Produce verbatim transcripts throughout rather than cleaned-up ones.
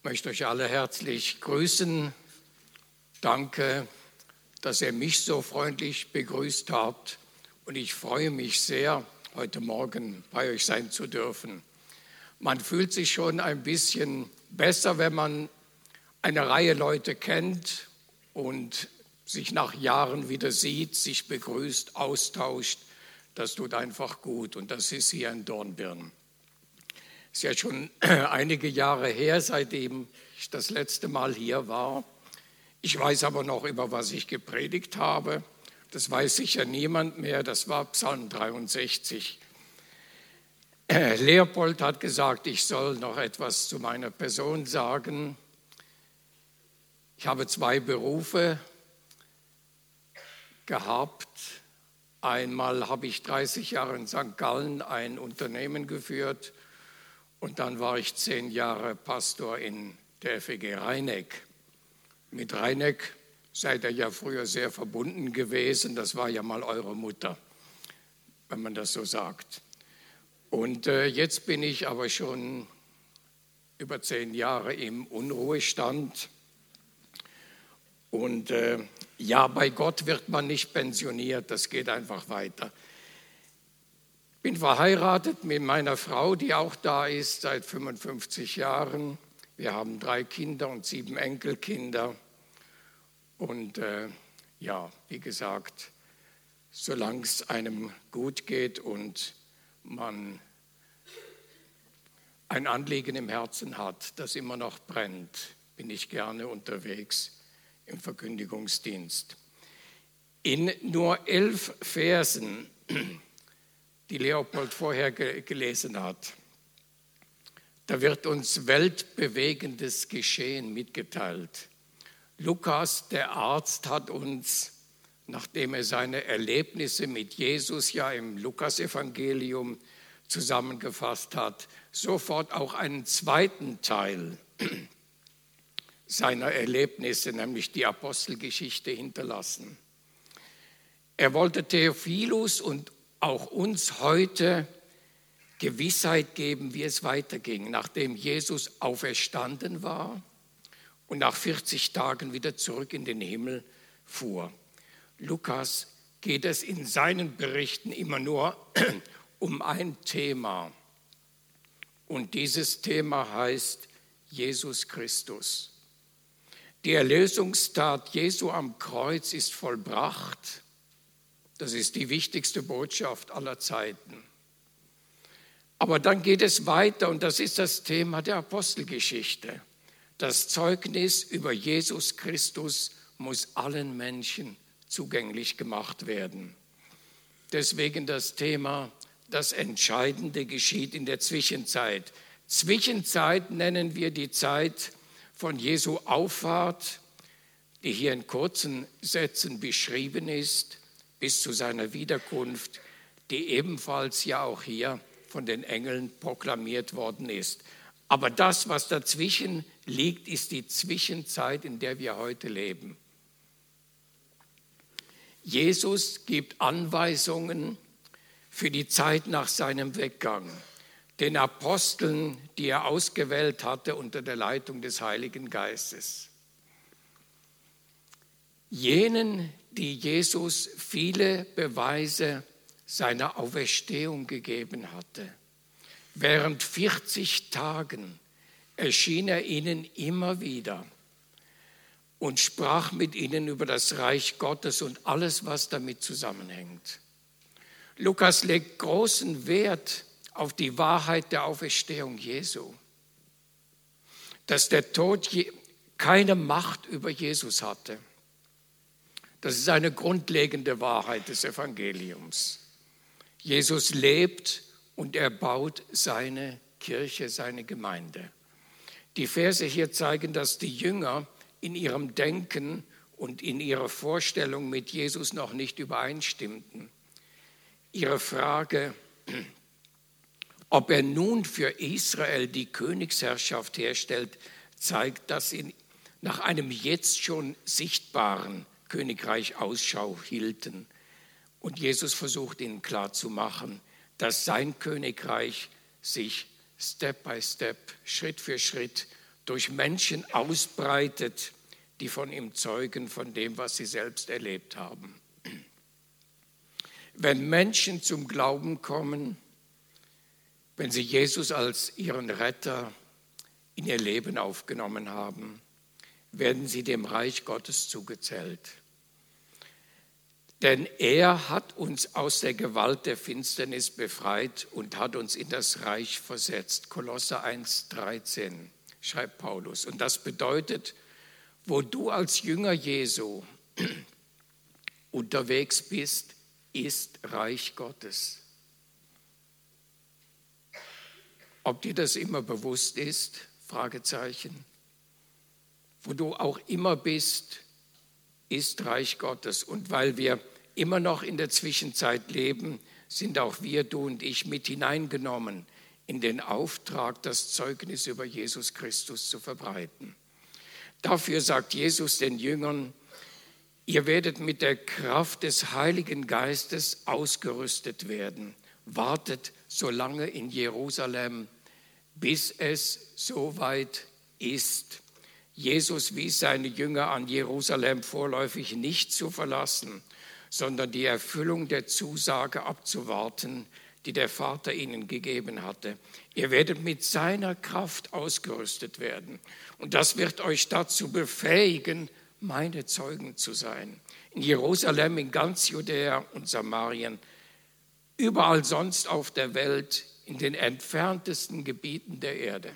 Ich möchte euch alle herzlich grüßen. Danke, dass ihr mich so freundlich begrüßt habt. Und ich freue mich sehr, heute Morgen bei euch sein zu dürfen. Man fühlt sich schon ein bisschen besser, wenn man eine Reihe Leute kennt und sich nach Jahren wieder sieht, sich begrüßt, austauscht. Das tut einfach gut und das ist hier in Dornbirn. Es ist ja schon einige Jahre her, seitdem ich das letzte Mal hier war. Ich weiß aber noch, über was ich gepredigt habe. Das weiß sicher niemand mehr. Das war Psalm dreiundsechzig. Leopold hat gesagt, ich soll noch etwas zu meiner Person sagen. Ich habe zwei Berufe gehabt. Einmal habe ich dreißig Jahre in Sankt Gallen ein Unternehmen geführt. Und dann war ich zehn Jahre Pastor in der F E G Rheineck. Mit Rheineck seid ihr ja früher sehr verbunden gewesen. Das war ja mal eure Mutter, wenn man das so sagt. Und äh, jetzt bin ich aber schon über zehn Jahre im Unruhestand. Und äh, ja, bei Gott wird man nicht pensioniert, das geht einfach weiter. Ich bin verheiratet mit meiner Frau, die auch da ist, seit fünfundfünfzig Jahren. Wir haben drei Kinder und sieben Enkelkinder. Und äh, ja, wie gesagt, solange es einem gut geht und man ein Anliegen im Herzen hat, das immer noch brennt, bin ich gerne unterwegs im Verkündigungsdienst. In nur elf Versen, die Leopold vorher gelesen hat, da wird uns weltbewegendes Geschehen mitgeteilt. Lukas, der Arzt, hat uns, nachdem er seine Erlebnisse mit Jesus ja im Lukasevangelium zusammengefasst hat, sofort auch einen zweiten Teil seiner Erlebnisse, nämlich die Apostelgeschichte, hinterlassen. Er wollte Theophilus und auch uns heute Gewissheit geben, wie es weiterging, nachdem Jesus auferstanden war und nach vierzig Tagen wieder zurück in den Himmel fuhr. Lukas geht es in seinen Berichten immer nur um ein Thema. Und dieses Thema heißt Jesus Christus. Die Erlösungstat Jesu am Kreuz ist vollbracht. Das ist die wichtigste Botschaft aller Zeiten. Aber dann geht es weiter und das ist das Thema der Apostelgeschichte. Das Zeugnis über Jesus Christus muss allen Menschen zugänglich gemacht werden. Deswegen das Thema, das Entscheidende geschieht in der Zwischenzeit. Zwischenzeit nennen wir die Zeit von Jesu Auffahrt, die hier in kurzen Sätzen beschrieben ist, bis zu seiner Wiederkunft, die ebenfalls ja auch hier von den Engeln proklamiert worden ist. Aber das, was dazwischen liegt, ist die Zwischenzeit, in der wir heute leben. Jesus gibt Anweisungen für die Zeit nach seinem Weggang, den Aposteln, die er ausgewählt hatte unter der Leitung des Heiligen Geistes. Jenen, die Jesus viele Beweise seiner Auferstehung gegeben hatte. Während vierzig Tagen erschien er ihnen immer wieder und sprach mit ihnen über das Reich Gottes und alles, was damit zusammenhängt. Lukas legt großen Wert auf die Wahrheit der Auferstehung Jesu, dass der Tod keine Macht über Jesus hatte. Das ist eine grundlegende Wahrheit des Evangeliums. Jesus lebt und er baut seine Kirche, seine Gemeinde. Die Verse hier zeigen, dass die Jünger in ihrem Denken und in ihrer Vorstellung mit Jesus noch nicht übereinstimmten. Ihre Frage, ob er nun für Israel die Königsherrschaft herstellt, zeigt, dass sie nach einem jetzt schon sichtbaren Königreich Ausschau hielten. Und Jesus versucht ihnen klarzumachen, dass sein Königreich sich Step by Step, Schritt für Schritt durch Menschen ausbreitet, die von ihm zeugen, von dem, was sie selbst erlebt haben. Wenn Menschen zum Glauben kommen, wenn sie Jesus als ihren Retter in ihr Leben aufgenommen haben, werden sie dem Reich Gottes zugezählt. Denn er hat uns aus der Gewalt der Finsternis befreit und hat uns in das Reich versetzt. Kolosser eins dreizehn schreibt Paulus. Und das bedeutet, wo du als Jünger Jesu unterwegs bist, ist Reich Gottes. Ob dir das immer bewusst ist? Fragezeichen. Wo du auch immer bist, ist Reich Gottes. Und weil wir immer noch in der Zwischenzeit leben, sind auch wir, du und ich, mit hineingenommen in den Auftrag, das Zeugnis über Jesus Christus zu verbreiten. Dafür sagt Jesus den Jüngern, ihr werdet mit der Kraft des Heiligen Geistes ausgerüstet werden. Wartet so lange in Jerusalem, bis es soweit ist. Jesus wies seine Jünger an, Jerusalem vorläufig nicht zu verlassen, sondern die Erfüllung der Zusage abzuwarten, die der Vater ihnen gegeben hatte. Ihr werdet mit seiner Kraft ausgerüstet werden. Und das wird euch dazu befähigen, meine Zeugen zu sein. In Jerusalem, in ganz Judäa und Samarien, überall sonst auf der Welt, in den entferntesten Gebieten der Erde.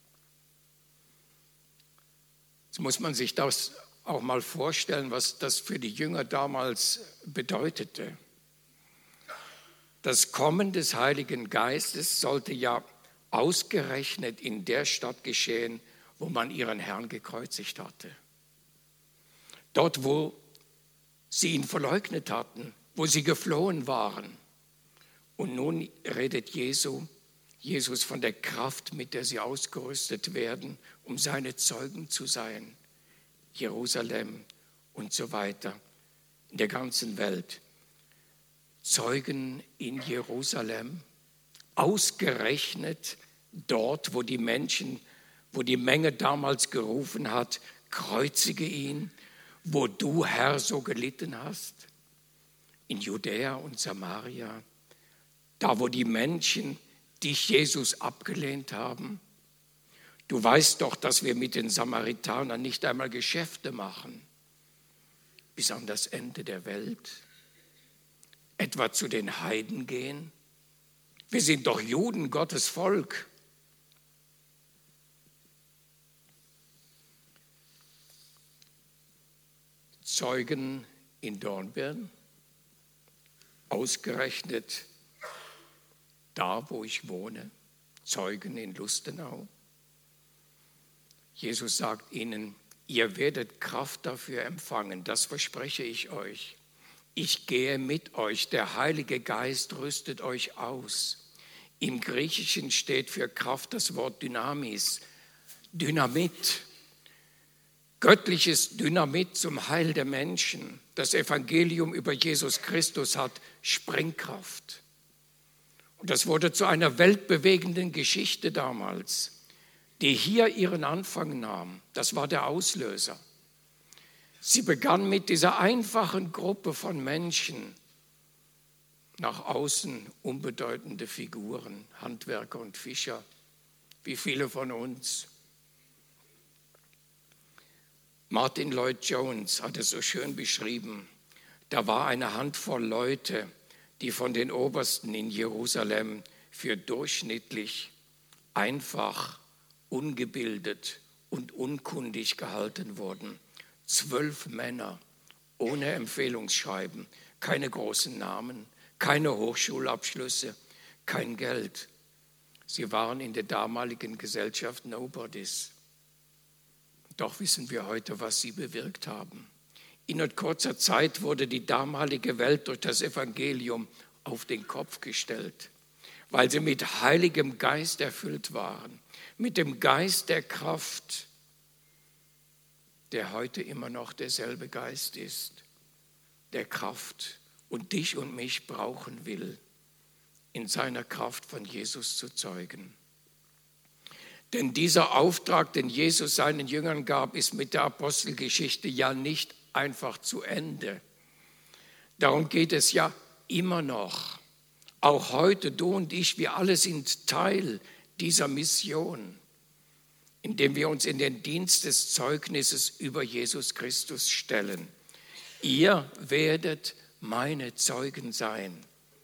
Jetzt muss man sich das auch mal vorstellen, was das für die Jünger damals bedeutete. Das Kommen des Heiligen Geistes sollte ja ausgerechnet in der Stadt geschehen, wo man ihren Herrn gekreuzigt hatte. Dort, wo sie ihn verleugnet hatten, wo sie geflohen waren. Und nun redet Jesu, Jesus von der Kraft, mit der sie ausgerüstet werden, um seine Zeugen zu sein. Jerusalem und so weiter, in der ganzen Welt. Zeugen in Jerusalem, ausgerechnet dort, wo die Menschen, wo die Menge damals gerufen hat, kreuzige ihn, wo du, Herr, so gelitten hast, in Judäa und Samaria, da, wo die Menschen dich, Jesus, abgelehnt haben. Du weißt doch, dass wir mit den Samaritanern nicht einmal Geschäfte machen, bis an das Ende der Welt, etwa zu den Heiden gehen. Wir sind doch Juden, Gottes Volk. Zeugen in Dornbirn, ausgerechnet da, wo ich wohne, Zeugen in Lustenau. Jesus sagt ihnen, ihr werdet Kraft dafür empfangen, das verspreche ich euch. Ich gehe mit euch, der Heilige Geist rüstet euch aus. Im Griechischen steht für Kraft das Wort Dynamis, Dynamit. Göttliches Dynamit zum Heil der Menschen. Das Evangelium über Jesus Christus hat Sprengkraft. Und das wurde zu einer weltbewegenden Geschichte damals, die hier ihren Anfang nahm. Das war der Auslöser. Sie begann mit dieser einfachen Gruppe von Menschen, nach außen unbedeutende Figuren, Handwerker und Fischer, wie viele von uns. Martin Lloyd Jones hat es so schön beschrieben. Da war eine Handvoll Leute, die von den Obersten in Jerusalem für durchschnittlich, einfach, ungebildet und unkundig gehalten wurden. Zwölf Männer ohne Empfehlungsschreiben, keine großen Namen, keine Hochschulabschlüsse, kein Geld. Sie waren in der damaligen Gesellschaft Nobodies. Doch wissen wir heute, was sie bewirkt haben. In kurzer Zeit wurde die damalige Welt durch das Evangelium auf den Kopf gestellt, weil sie mit Heiligem Geist erfüllt waren, mit dem Geist der Kraft, der heute immer noch derselbe Geist ist, der Kraft und dich und mich brauchen will, in seiner Kraft von Jesus zu zeugen. Denn dieser Auftrag, den Jesus seinen Jüngern gab, ist mit der Apostelgeschichte ja nicht einfach zu Ende. Darum geht es ja immer noch. Auch heute, du und ich, wir alle sind Teil dieser Mission, indem wir uns in den Dienst des Zeugnisses über Jesus Christus stellen. Ihr werdet meine Zeugen sein.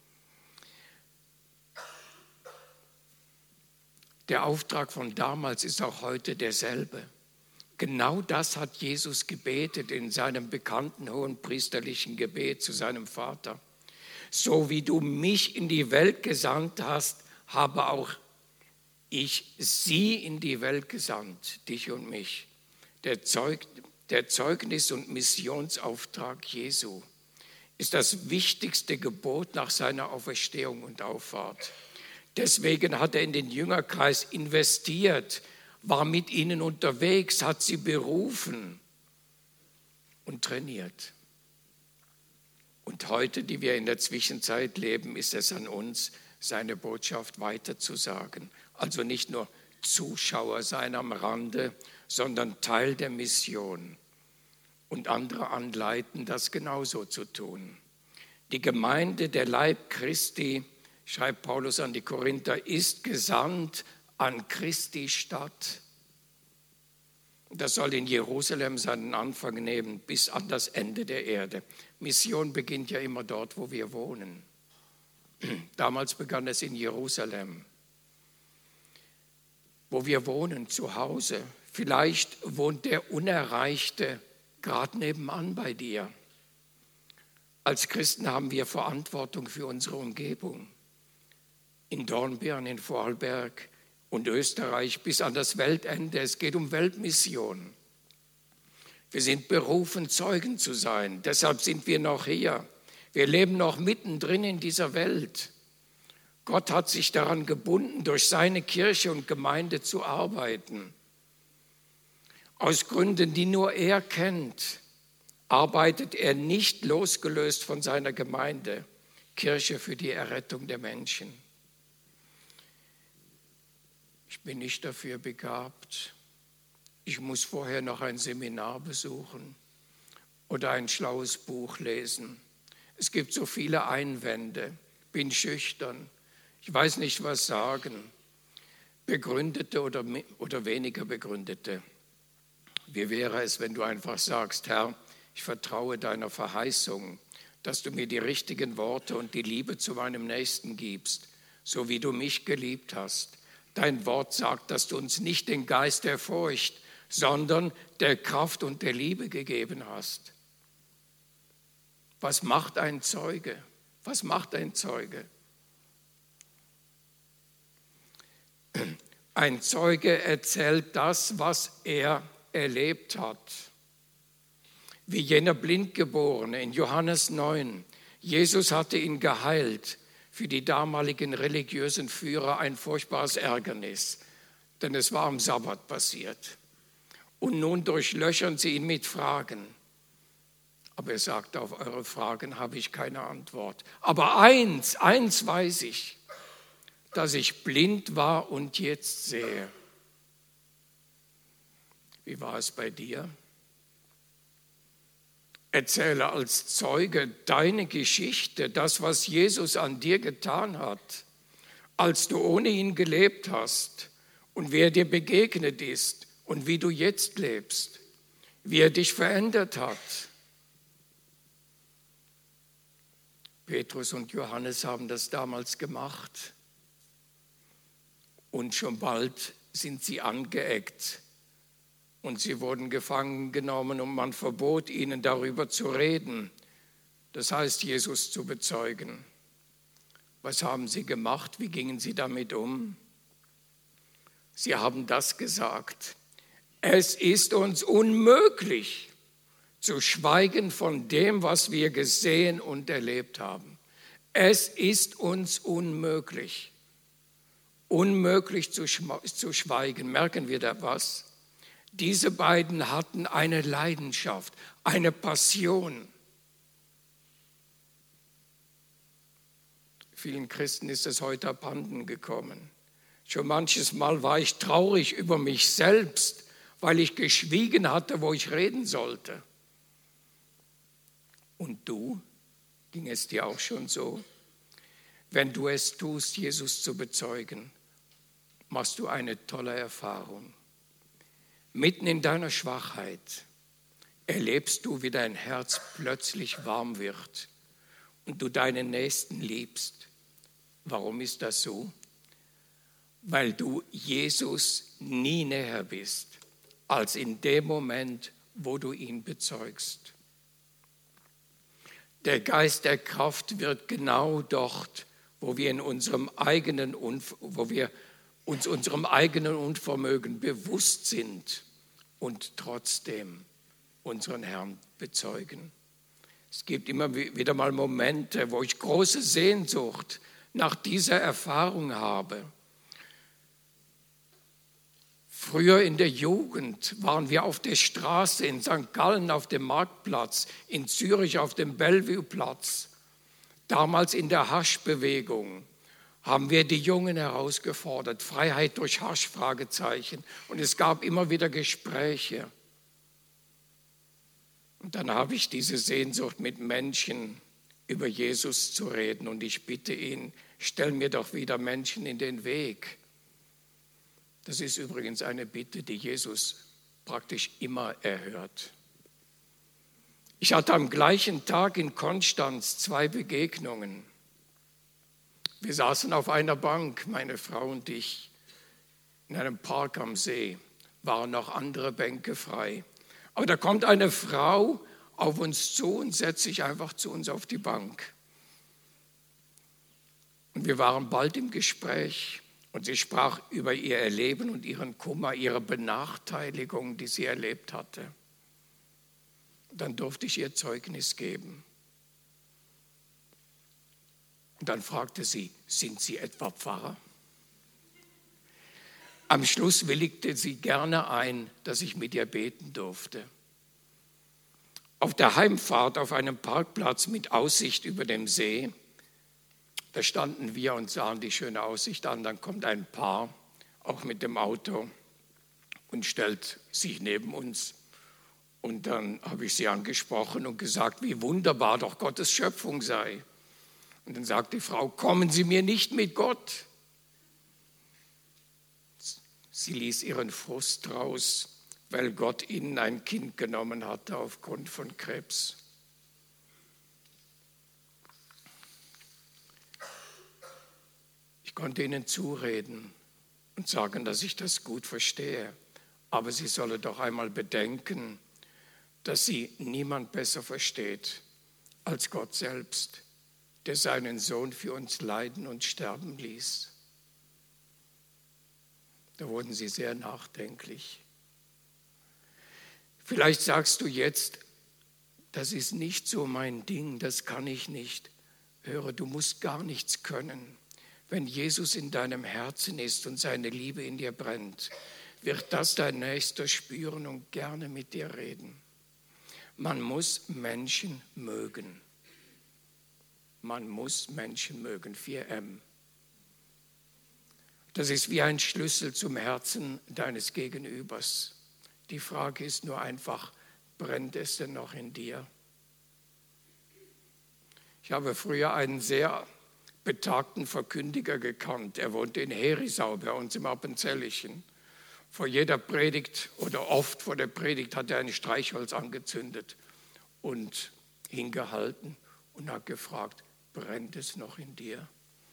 Der Auftrag von damals ist auch heute derselbe. Genau das hat Jesus gebetet in seinem bekannten hohenpriesterlichen Gebet zu seinem Vater. So wie du mich in die Welt gesandt hast, habe auch ich sie in die Welt gesandt, dich und mich. Der, Zeug, der Zeugnis- und Missionsauftrag Jesu ist das wichtigste Gebot nach seiner Auferstehung und Auffahrt. Deswegen hat er in den Jüngerkreis investiert, war mit ihnen unterwegs, hat sie berufen und trainiert. Und heute, die wir in der Zwischenzeit leben, ist es an uns, seine Botschaft weiterzusagen. Also nicht nur Zuschauer sein am Rande, sondern Teil der Mission und andere anleiten, das genauso zu tun. Die Gemeinde, der Leib Christi, schreibt Paulus an die Korinther, ist gesandt an Christi Stadt. Das soll in Jerusalem seinen Anfang nehmen, bis an das Ende der Erde. Mission beginnt ja immer dort, wo wir wohnen. Damals begann es in Jerusalem, wo wir wohnen, zu Hause. Vielleicht wohnt der Unerreichte gerade nebenan bei dir. Als Christen haben wir Verantwortung für unsere Umgebung. In Dornbirn, in Vorarlberg und Österreich bis an das Weltende. Es geht um Weltmission. Wir sind berufen, Zeugen zu sein. Deshalb sind wir noch hier. Wir leben noch mittendrin in dieser Welt. Gott hat sich daran gebunden, durch seine Kirche und Gemeinde zu arbeiten. Aus Gründen, die nur er kennt, arbeitet er nicht losgelöst von seiner Gemeinde, Kirche für die Errettung der Menschen. Ich bin nicht dafür begabt. Ich muss vorher noch ein Seminar besuchen oder ein schlaues Buch lesen. Es gibt so viele Einwände, bin schüchtern, ich weiß nicht, was sagen, begründete oder, oder weniger begründete. Wie wäre es, wenn du einfach sagst, Herr, ich vertraue deiner Verheißung, dass du mir die richtigen Worte und die Liebe zu meinem Nächsten gibst, so wie du mich geliebt hast. Dein Wort sagt, dass du uns nicht den Geist der Furcht, sondern der Kraft und der Liebe gegeben hast. Was macht ein Zeuge? Was macht ein Zeuge? Ein Zeuge erzählt das, was er erlebt hat. Wie jener Blindgeborene in Johannes neun. Jesus hatte ihn geheilt. Für die damaligen religiösen Führer ein furchtbares Ärgernis, denn es war am Sabbat passiert. Und nun durchlöchern sie ihn mit Fragen. Aber er sagt, auf eure Fragen habe ich keine Antwort. Aber eins, eins weiß ich, dass ich blind war und jetzt sehe. Wie war es bei dir? Erzähle als Zeuge deine Geschichte, das, was Jesus an dir getan hat, als du ohne ihn gelebt hast und wie er dir begegnet ist und wie du jetzt lebst, wie er dich verändert hat. Petrus und Johannes haben das damals gemacht und schon bald sind sie angeeckt. Und sie wurden gefangen genommen und man verbot ihnen, darüber zu reden. Das heißt, Jesus zu bezeugen. Was haben sie gemacht? Wie gingen sie damit um? Sie haben das gesagt. Es ist uns unmöglich, zu schweigen von dem, was wir gesehen und erlebt haben. Es ist uns unmöglich. Unmöglich zu schweigen. Merken wir da was? Diese beiden hatten eine Leidenschaft, eine Passion. Vielen Christen ist es heute abhanden gekommen. Schon manches Mal war ich traurig über mich selbst, weil ich geschwiegen hatte, wo ich reden sollte. Und du, ging es dir auch schon so? Wenn du es tust, Jesus zu bezeugen, machst du eine tolle Erfahrung. Mitten in deiner Schwachheit erlebst du, wie dein Herz plötzlich warm wird und du deinen Nächsten liebst. Warum ist das so? Weil du Jesus nie näher bist, als in dem Moment, wo du ihn bezeugst. Der Geist der Kraft wird genau dort, wo wir, in unserem eigenen, wo wir uns unserem eigenen Unvermögen bewusst sind und trotzdem unseren Herrn bezeugen. Es gibt immer wieder mal Momente, wo ich große Sehnsucht nach dieser Erfahrung habe. Früher in der Jugend waren wir auf der Straße, in Sankt Gallen auf dem Marktplatz, in Zürich auf dem Bellevue-Platz. Damals in der Haschbewegung haben wir die Jungen herausgefordert, Freiheit durch Hasch, Fragezeichen. Und es gab immer wieder Gespräche. Und dann habe ich diese Sehnsucht, mit Menschen über Jesus zu reden. Und ich bitte ihn, stell mir doch wieder Menschen in den Weg. Das ist übrigens eine Bitte, die Jesus praktisch immer erhört. Ich hatte am gleichen Tag in Konstanz zwei Begegnungen. Wir saßen auf einer Bank, meine Frau und ich, in einem Park am See. Waren noch andere Bänke frei. Aber da kommt eine Frau auf uns zu und setzt sich einfach zu uns auf die Bank. Und wir waren bald im Gespräch. Und sie sprach über ihr Erleben und ihren Kummer, ihre Benachteiligung, die sie erlebt hatte. Dann durfte ich ihr Zeugnis geben. Und dann fragte sie, sind Sie etwa Pfarrer? Am Schluss willigte sie gerne ein, dass ich mit ihr beten durfte. Auf der Heimfahrt auf einem Parkplatz mit Aussicht über dem See, da standen wir und sahen die schöne Aussicht an. Dann kommt ein Paar, auch mit dem Auto, und stellt sich neben uns. Und dann habe ich sie angesprochen und gesagt, wie wunderbar doch Gottes Schöpfung sei. Und dann sagt die Frau, kommen Sie mir nicht mit Gott. Sie ließ ihren Frust raus, weil Gott ihnen ein Kind genommen hatte aufgrund von Krebs. Ich konnte ihnen zureden und sagen, dass ich das gut verstehe. Aber sie solle doch einmal bedenken, dass sie niemand besser versteht als Gott selbst, der seinen Sohn für uns leiden und sterben ließ. Da wurden sie sehr nachdenklich. Vielleicht sagst du jetzt, das ist nicht so mein Ding, das kann ich nicht. Höre, du musst gar nichts können. Wenn Jesus in deinem Herzen ist und seine Liebe in dir brennt, wird das dein Nächster spüren und gerne mit dir reden. Man muss Menschen mögen. Man muss Menschen mögen, vier M. Das ist wie ein Schlüssel zum Herzen deines Gegenübers. Die Frage ist nur einfach, brennt es denn noch in dir? Ich habe früher einen sehr betagten Verkündiger gekannt. Er wohnte in Herisau bei uns im Appenzellichen. Vor jeder Predigt oder oft vor der Predigt hat er ein Streichholz angezündet und hingehalten und hat gefragt, brennt es noch in dir?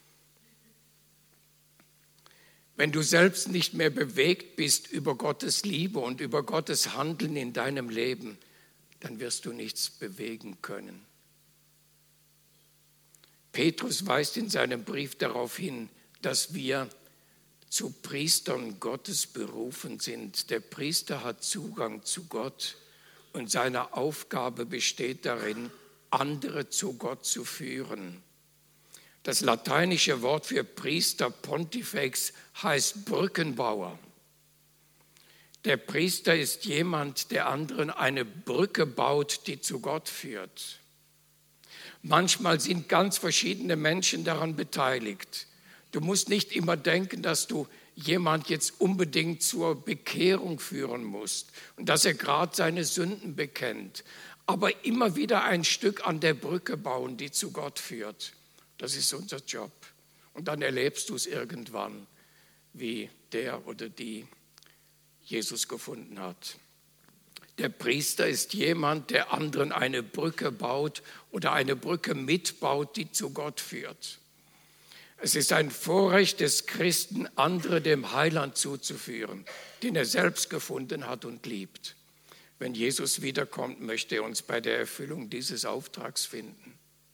Wenn du selbst nicht mehr bewegt bist über Gottes Liebe und über Gottes Handeln in deinem Leben, dann wirst du nichts bewegen können. Petrus weist in seinem Brief darauf hin, dass wir zu Priestern Gottes berufen sind. Der Priester hat Zugang zu Gott und seine Aufgabe besteht darin, andere zu Gott zu führen. Das lateinische Wort für Priester, Pontifex, heißt Brückenbauer. Der Priester ist jemand, der anderen eine Brücke baut, die zu Gott führt. Manchmal sind ganz verschiedene Menschen daran beteiligt. Du musst nicht immer denken, dass du jemand jetzt unbedingt zur Bekehrung führen muss und dass er gerade seine Sünden bekennt, aber immer wieder ein Stück an der Brücke bauen, die zu Gott führt. Das ist unser Job. Und dann erlebst du es irgendwann, wie der oder die Jesus gefunden hat. Der Priester ist jemand, der anderen eine Brücke baut oder eine Brücke mitbaut, die zu Gott führt. Es ist ein Vorrecht des Christen, andere dem Heiland zuzuführen, den er selbst gefunden hat und liebt. Wenn Jesus wiederkommt, möchte er uns bei der Erfüllung dieses Auftrags finden.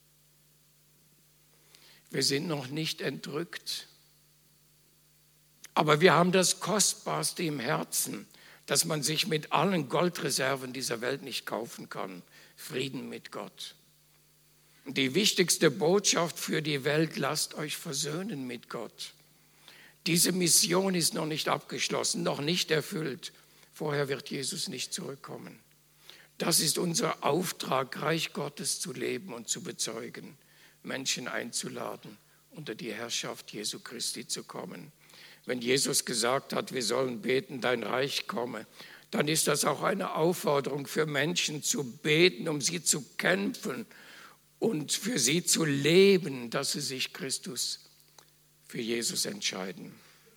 Wir sind noch nicht entrückt, aber wir haben das Kostbarste im Herzen, dass man sich mit allen Goldreserven dieser Welt nicht kaufen kann. Frieden mit Gott. Und die wichtigste Botschaft für die Welt: lasst euch versöhnen mit Gott. Diese Mission ist noch nicht abgeschlossen, noch nicht erfüllt. Vorher wird Jesus nicht zurückkommen. Das ist unser Auftrag, Reich Gottes zu leben und zu bezeugen, Menschen einzuladen, unter die Herrschaft Jesu Christi zu kommen. Wenn Jesus gesagt hat, wir sollen beten, dein Reich komme, dann ist das auch eine Aufforderung für Menschen zu beten, um sie zu kämpfen und für sie zu leben, dass sie sich Christus für Jesus entscheiden.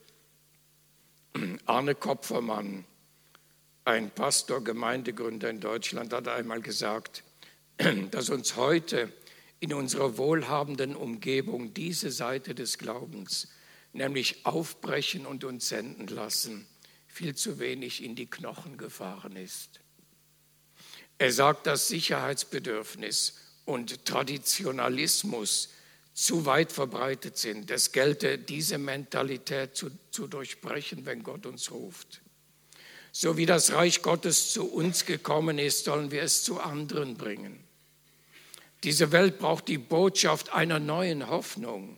Arne Kopfermann, ein Pastor, Gemeindegründer in Deutschland, hat einmal gesagt, dass uns heute in unserer wohlhabenden Umgebung diese Seite des Glaubens, nämlich aufbrechen und uns senden lassen, viel zu wenig in die Knochen gefahren ist. Er sagt, dass Sicherheitsbedürfnis und Traditionalismus zu weit verbreitet sind. Es gelte, diese Mentalität zu, zu durchbrechen, wenn Gott uns ruft. So wie das Reich Gottes zu uns gekommen ist, sollen wir es zu anderen bringen. Diese Welt braucht die Botschaft einer neuen Hoffnung.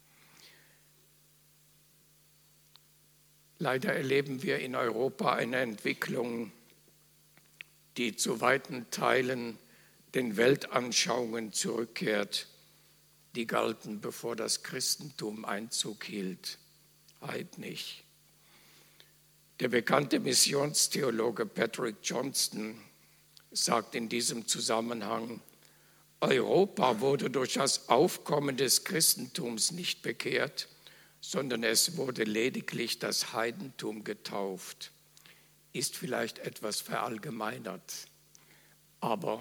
Leider erleben wir in Europa eine Entwicklung, die zu weiten Teilen den Weltanschauungen zurückkehrt, die galten, bevor das Christentum Einzug hielt. Heute nicht. Der bekannte Missionstheologe Patrick Johnston sagt in diesem Zusammenhang, Europa wurde durch das Aufkommen des Christentums nicht bekehrt, sondern es wurde lediglich das Heidentum getauft. Ist vielleicht etwas verallgemeinert, aber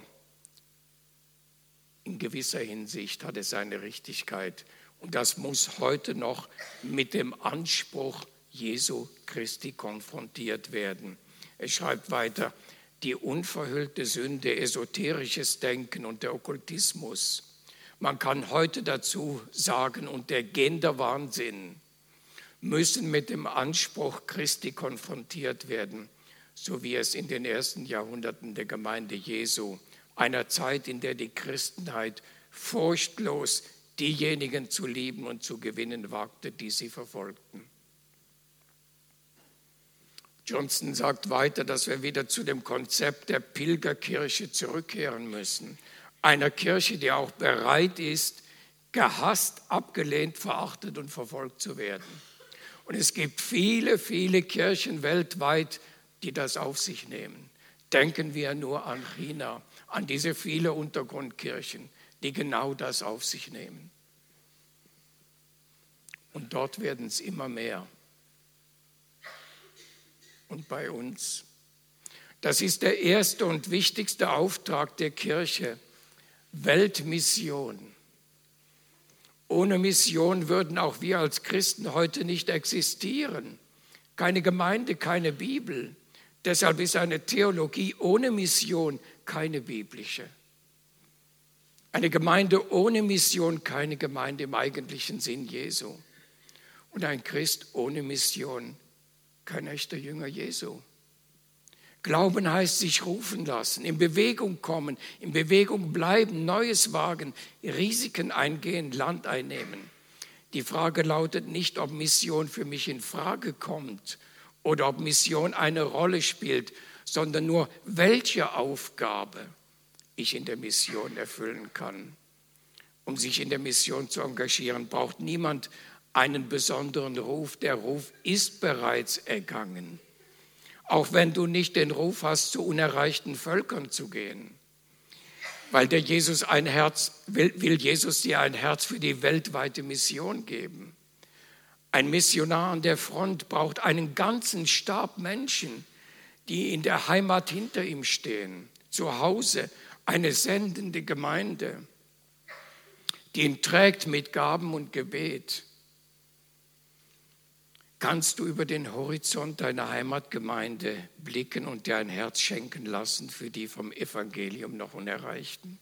in gewisser Hinsicht hat es seine Richtigkeit. Und das muss heute noch mit dem Anspruch Jesu Christi konfrontiert werden. Er schreibt weiter, die unverhüllte Sünde, esoterisches Denken und der Okkultismus. Man kann heute dazu sagen, und der Genderwahnsinn müssen mit dem Anspruch Christi konfrontiert werden, so wie es in den ersten Jahrhunderten der Gemeinde Jesu, einer Zeit, in der die Christenheit furchtlos diejenigen zu lieben und zu gewinnen wagte, die sie verfolgten. Johnston sagt weiter, dass wir wieder zu dem Konzept der Pilgerkirche zurückkehren müssen. Einer Kirche, die auch bereit ist, gehasst, abgelehnt, verachtet und verfolgt zu werden. Und es gibt viele, viele Kirchen weltweit, die das auf sich nehmen. Denken wir nur an China, an diese vielen Untergrundkirchen, die genau das auf sich nehmen. Und dort werden es immer mehr. Und bei uns. Das ist der erste und wichtigste Auftrag der Kirche, Weltmission. Ohne Mission würden auch wir als Christen heute nicht existieren. Keine Gemeinde, keine Bibel. Deshalb ist eine Theologie ohne Mission keine biblische. Eine Gemeinde ohne Mission, keine Gemeinde im eigentlichen Sinn Jesu. Und ein Christ ohne Mission, kein echter Jünger Jesu. Glauben heißt sich rufen lassen, in Bewegung kommen, in Bewegung bleiben, Neues wagen, Risiken eingehen, Land einnehmen. Die Frage lautet nicht, ob Mission für mich in Frage kommt oder ob Mission eine Rolle spielt, sondern nur, welche Aufgabe ich in der Mission erfüllen kann. Um sich in der Mission zu engagieren, braucht niemand einen besonderen Ruf. Der Ruf ist bereits ergangen. Auch wenn du nicht den Ruf hast, zu unerreichten Völkern zu gehen. Weil der Jesus ein Herz, will, will Jesus dir ein Herz für die weltweite Mission geben. Ein Missionar an der Front braucht einen ganzen Stab Menschen, die in der Heimat hinter ihm stehen. Zu Hause eine sendende Gemeinde, die ihn trägt mit Gaben und Gebet. Kannst du über den Horizont deiner Heimatgemeinde blicken und dir ein Herz schenken lassen für die vom Evangelium noch Unerreichten?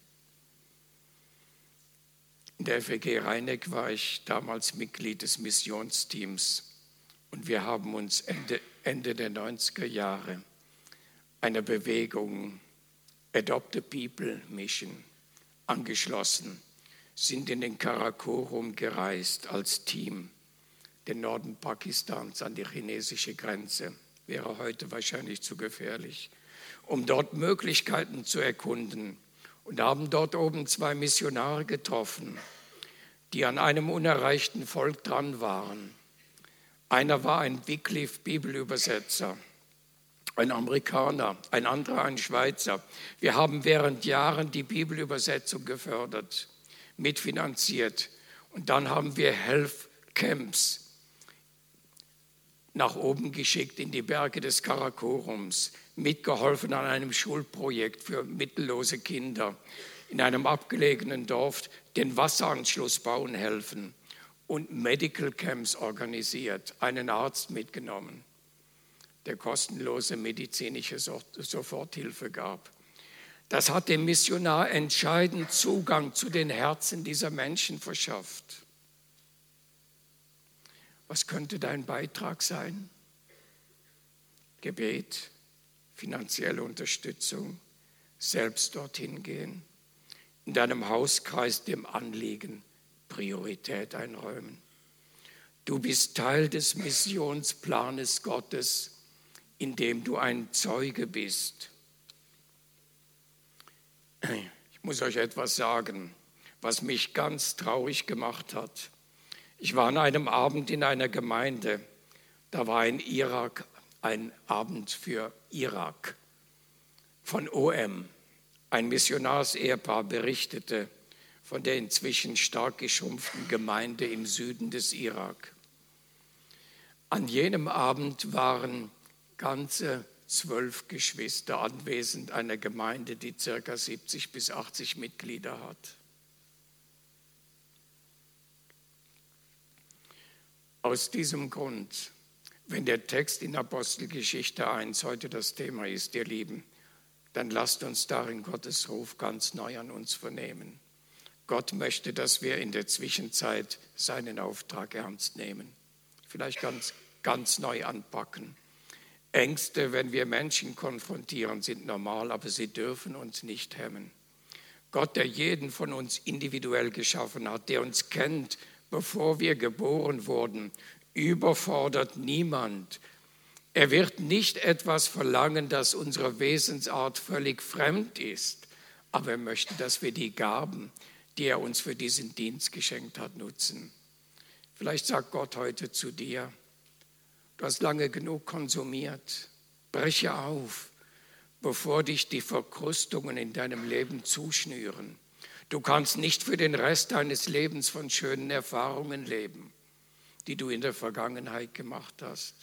In der F E G Rheineck war ich damals Mitglied des Missionsteams und wir haben uns Ende, Ende der neunziger Jahre einer Bewegung Adopt a People Mission angeschlossen, sind in den Karakorum gereist als Team, den Norden Pakistans an die chinesische Grenze, wäre heute wahrscheinlich zu gefährlich, um dort Möglichkeiten zu erkunden und haben dort oben zwei Missionare getroffen, die an einem unerreichten Volk dran waren. Einer war ein Wycliffe Bibelübersetzer, ein Amerikaner, ein anderer ein Schweizer. Wir haben während Jahren die Bibelübersetzung gefördert, mitfinanziert. Und dann haben wir Health Camps nach oben geschickt in die Berge des Karakorums, mitgeholfen an einem Schulprojekt für mittellose Kinder in einem abgelegenen Dorf, den Wasseranschluss bauen helfen und Medical Camps organisiert, einen Arzt mitgenommen, der kostenlose medizinische Soforthilfe gab. Das hat dem Missionar entscheidend Zugang zu den Herzen dieser Menschen verschafft. Was könnte dein Beitrag sein? Gebet, finanzielle Unterstützung, selbst dorthin gehen, in deinem Hauskreis dem Anliegen Priorität einräumen. Du bist Teil des Missionsplanes Gottes, in dem du ein Zeuge bist. Ich muss euch etwas sagen, was mich ganz traurig gemacht hat. Ich war an einem Abend in einer Gemeinde, da war ein Irak, ein Abend für Irak von O M. Ein Missionarsehepaar berichtete von der inzwischen stark geschrumpften Gemeinde im Süden des Irak. An jenem Abend waren ganze zwölf Geschwister anwesend, einer Gemeinde, die ca. siebzig bis achtzig Mitglieder hat. Aus diesem Grund, wenn der Text in Apostelgeschichte eins heute das Thema ist, ihr Lieben, dann lasst uns darin Gottes Ruf ganz neu an uns vernehmen. Gott möchte, dass wir in der Zwischenzeit seinen Auftrag ernst nehmen, vielleicht ganz, ganz neu anpacken. Ängste, wenn wir Menschen konfrontieren, sind normal, aber sie dürfen uns nicht hemmen. Gott, der jeden von uns individuell geschaffen hat, der uns kennt, bevor wir geboren wurden, überfordert niemand. Er wird nicht etwas verlangen, das unserer Wesensart völlig fremd ist, aber er möchte, dass wir die Gaben, die er uns für diesen Dienst geschenkt hat, nutzen. Vielleicht sagt Gott heute zu dir, du hast lange genug konsumiert, breche auf, bevor dich die Verkrustungen in deinem Leben zuschnüren. Du kannst nicht für den Rest deines Lebens von schönen Erfahrungen leben, die du in der Vergangenheit gemacht hast.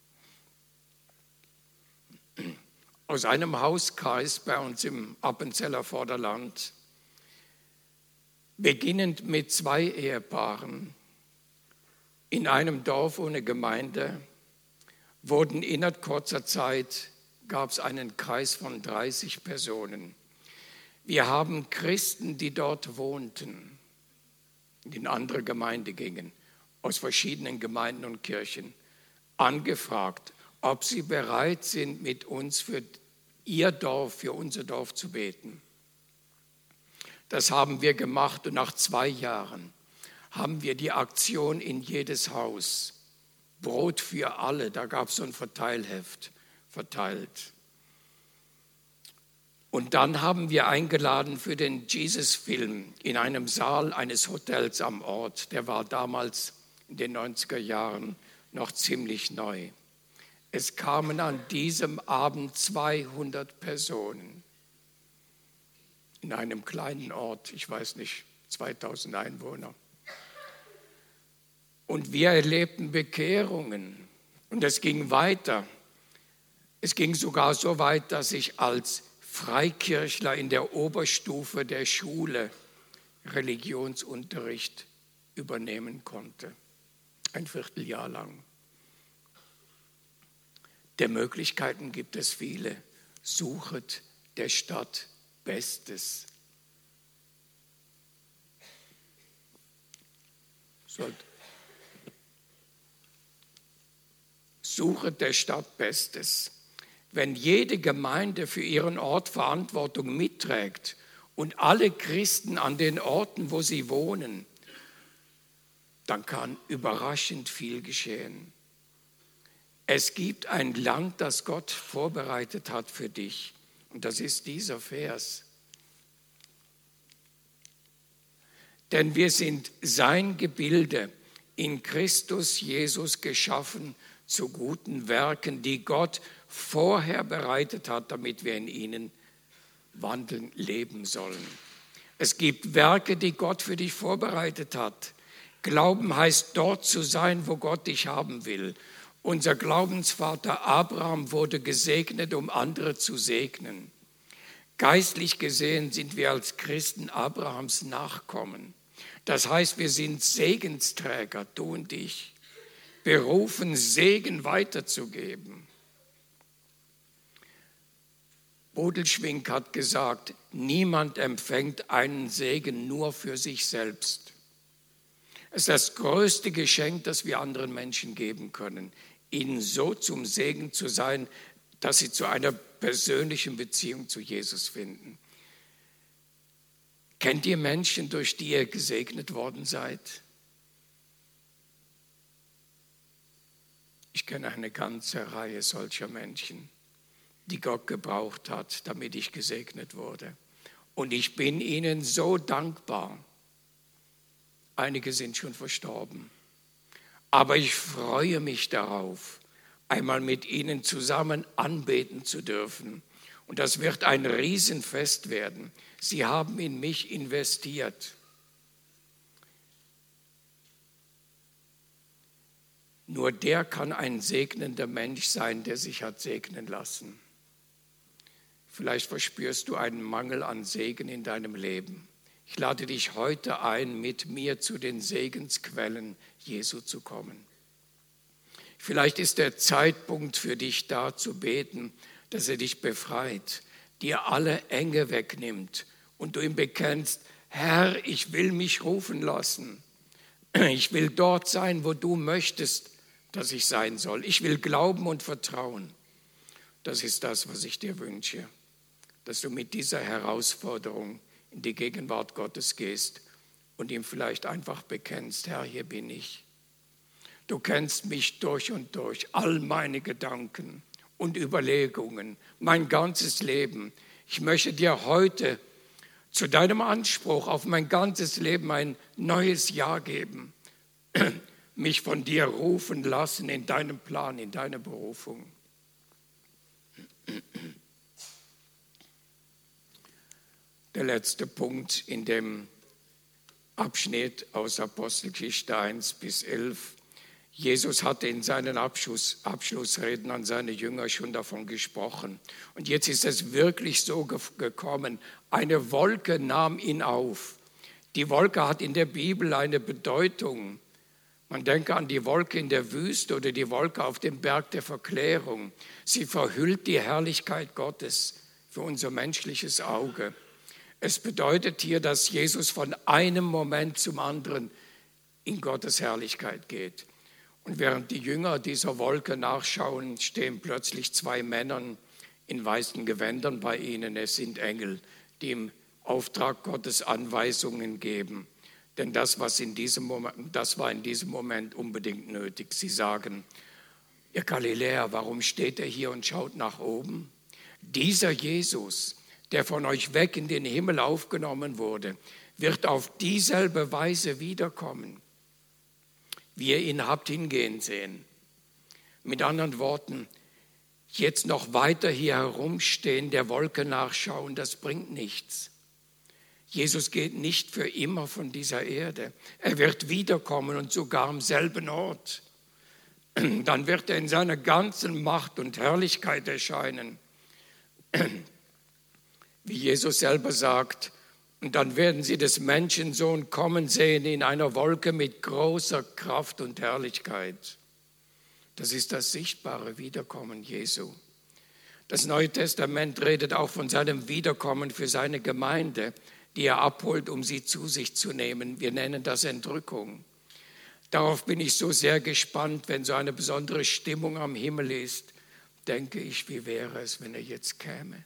Aus einem Hauskreis bei uns im Appenzeller Vorderland, beginnend mit zwei Ehepaaren in einem Dorf ohne Gemeinde, wurden innerhalb kurzer Zeit, gab es einen Kreis von dreißig Personen. Wir haben Christen, die dort wohnten, in andere Gemeinde gingen, aus verschiedenen Gemeinden und Kirchen, angefragt, ob sie bereit sind, mit uns für ihr Dorf, für unser Dorf zu beten. Das haben wir gemacht und nach zwei Jahren haben wir die Aktion in jedes Haus, Brot für alle, da gab es so ein Verteilheft, verteilt. Und dann haben wir eingeladen für den Jesus-Film in einem Saal eines Hotels am Ort. Der war damals in den neunziger Jahren noch ziemlich neu. Es kamen an diesem Abend zweihundert Personen in einem kleinen Ort, ich weiß nicht, zweitausend Einwohner. Und wir erlebten Bekehrungen und es ging weiter. Es ging sogar so weit, dass ich als Freikirchler in der Oberstufe der Schule Religionsunterricht übernehmen konnte. Ein Vierteljahr lang. Der Möglichkeiten gibt es viele. Suchet der Stadt Bestes. Sollt Suchet der Stadt Bestes. Wenn jede Gemeinde für ihren Ort Verantwortung mitträgt und alle Christen an den Orten, wo sie wohnen, dann kann überraschend viel geschehen. Es gibt ein Land, das Gott vorbereitet hat für dich. Und das ist dieser Vers. Denn wir sind sein Gebilde, in Christus Jesus geschaffen zu guten Werken, die Gott vorher bereitet hat, damit wir in ihnen wandeln, leben sollen. Es gibt Werke, die Gott für dich vorbereitet hat. Glauben heißt, dort zu sein, wo Gott dich haben will. Unser Glaubensvater Abraham wurde gesegnet, um andere zu segnen. Geistlich gesehen sind wir als Christen Abrahams Nachkommen. Das heißt, wir sind Segensträger, du und ich, berufen, Segen weiterzugeben. Bodelschwingh hat gesagt, niemand empfängt einen Segen nur für sich selbst. Es ist das größte Geschenk, das wir anderen Menschen geben können, ihnen so zum Segen zu sein, dass sie zu einer persönlichen Beziehung zu Jesus finden. Kennt ihr Menschen, durch die ihr gesegnet worden seid? Ich kenne eine ganze Reihe solcher Menschen, die Gott gebraucht hat, damit ich gesegnet wurde. Und ich bin ihnen so dankbar. Einige sind schon verstorben. Aber ich freue mich darauf, einmal mit ihnen zusammen anbeten zu dürfen. Und das wird ein Riesenfest werden. Sie haben in mich investiert. Nur der kann ein segnender Mensch sein, der sich hat segnen lassen. Vielleicht verspürst du einen Mangel an Segen in deinem Leben. Ich lade dich heute ein, mit mir zu den Segensquellen Jesu zu kommen. Vielleicht ist der Zeitpunkt für dich da zu beten, dass er dich befreit, dir alle Enge wegnimmt und du ihm bekennst, Herr, ich will mich rufen lassen. Ich will dort sein, wo du möchtest, dass ich sein soll. Ich will glauben und vertrauen. Das ist das, was ich dir wünsche, dass du mit dieser Herausforderung in die Gegenwart Gottes gehst und ihm vielleicht einfach bekennst, Herr, hier bin ich. Du kennst mich durch und durch, all meine Gedanken und Überlegungen, mein ganzes Leben. Ich möchte dir heute zu deinem Anspruch auf mein ganzes Leben ein neues Ja geben, mich von dir rufen lassen in deinem Plan, in deine Berufung. Der letzte Punkt in dem Abschnitt aus Apostelgeschichte eins bis elf. Jesus hatte in seinen Abschluss, Abschlussreden an seine Jünger schon davon gesprochen. Und jetzt ist es wirklich so gekommen. Eine Wolke nahm ihn auf. Die Wolke hat in der Bibel eine Bedeutung. Man denke an die Wolke in der Wüste oder die Wolke auf dem Berg der Verklärung. Sie verhüllt die Herrlichkeit Gottes für unser menschliches Auge. Es bedeutet hier, dass Jesus von einem Moment zum anderen in Gottes Herrlichkeit geht. Und während die Jünger dieser Wolke nachschauen, stehen plötzlich zwei Männer in weißen Gewändern bei ihnen. Es sind Engel, die im Auftrag Gottes Anweisungen geben. Denn das, was in diesem Moment, das war in diesem Moment unbedingt nötig. Sie sagen, ihr Galiläer, warum steht ihr hier und schaut nach oben? Dieser Jesus, der von euch weg in den Himmel aufgenommen wurde, wird auf dieselbe Weise wiederkommen. wie ihr ihn habt hingehen sehen. Mit anderen Worten, jetzt noch weiter hier herumstehen, der Wolke nachschauen, das bringt nichts. Jesus geht nicht für immer von dieser Erde. Er wird wiederkommen und sogar am selben Ort. Dann wird er in seiner ganzen Macht und Herrlichkeit erscheinen. Wie Jesus selber sagt, und dann werden sie des Menschensohn kommen sehen in einer Wolke mit großer Kraft und Herrlichkeit. Das ist das sichtbare Wiederkommen Jesu. Das Neue Testament redet auch von seinem Wiederkommen für seine Gemeinde, die er abholt, um sie zu sich zu nehmen. Wir nennen das Entrückung. Darauf bin ich so sehr gespannt, wenn so eine besondere Stimmung am Himmel ist, denke ich, wie wäre es, wenn er jetzt käme.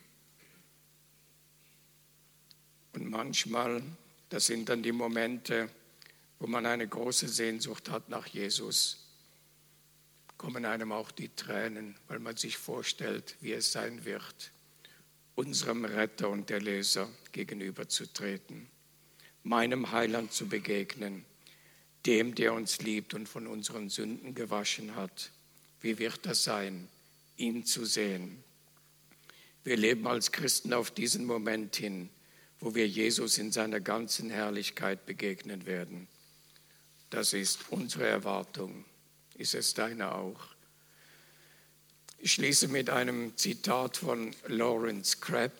Und manchmal, das sind dann die Momente, wo man eine große Sehnsucht hat nach Jesus, kommen einem auch die Tränen, weil man sich vorstellt, wie es sein wird, unserem Retter und Erlöser gegenüberzutreten, meinem Heiland zu begegnen, dem, der uns liebt und von unseren Sünden gewaschen hat. Wie wird das sein, ihn zu sehen? Wir leben als Christen auf diesen Moment hin, wo wir Jesus in seiner ganzen Herrlichkeit begegnen werden. Das ist unsere Erwartung. Ist es deine auch? Ich schließe mit einem Zitat von Lawrence Crabb,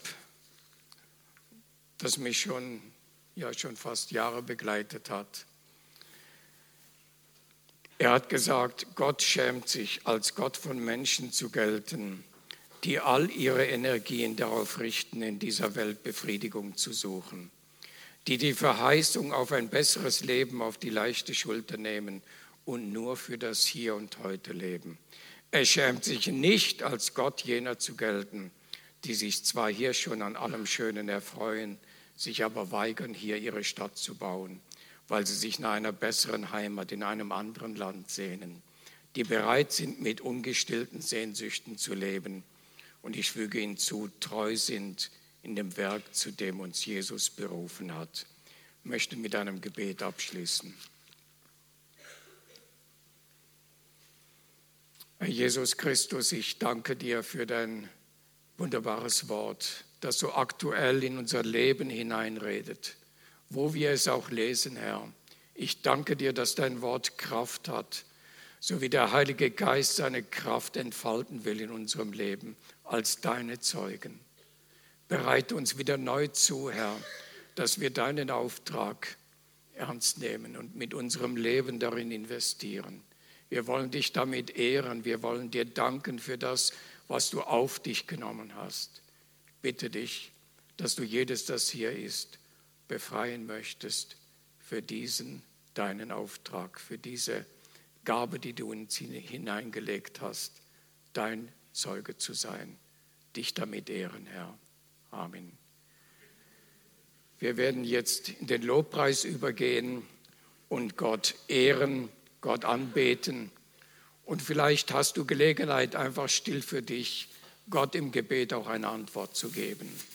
das mich schon, ja, schon fast Jahre begleitet hat. Er hat gesagt, Gott schämt sich, als Gott von Menschen zu gelten, die all ihre Energien darauf richten, in dieser Welt Befriedigung zu suchen, die die Verheißung auf ein besseres Leben auf die leichte Schulter nehmen und nur für das Hier und Heute leben. Er schämt sich nicht, als Gott jener zu gelten, die sich zwar hier schon an allem Schönen erfreuen, sich aber weigern, hier ihre Stadt zu bauen, weil sie sich nach einer besseren Heimat in einem anderen Land sehnen, die bereit sind, mit ungestillten Sehnsüchten zu leben und ich füge hinzu, treu sind in dem Werk, zu dem uns Jesus berufen hat. Ich möchte mit einem Gebet abschließen. Herr Jesus Christus, ich danke dir für dein wunderbares Wort, das so aktuell in unser Leben hineinredet, wo wir es auch lesen, Herr. Ich danke dir, dass dein Wort Kraft hat, so wie der Heilige Geist seine Kraft entfalten will in unserem Leben, als deine Zeugen. Bereite uns wieder neu zu, Herr, dass wir deinen Auftrag ernst nehmen und mit unserem Leben darin investieren. Wir wollen dich damit ehren, wir wollen dir danken für das, was du auf dich genommen hast. Ich bitte dich, dass du jedes, das hier ist, befreien möchtest für diesen deinen Auftrag, für diese Gabe, die du in uns hineingelegt hast, dein Zeuge zu sein. Dich damit ehren, Herr. Amen. Wir werden jetzt in den Lobpreis übergehen und Gott ehren, Gott anbeten. Und vielleicht hast du Gelegenheit, einfach still für dich Gott im Gebet auch eine Antwort zu geben.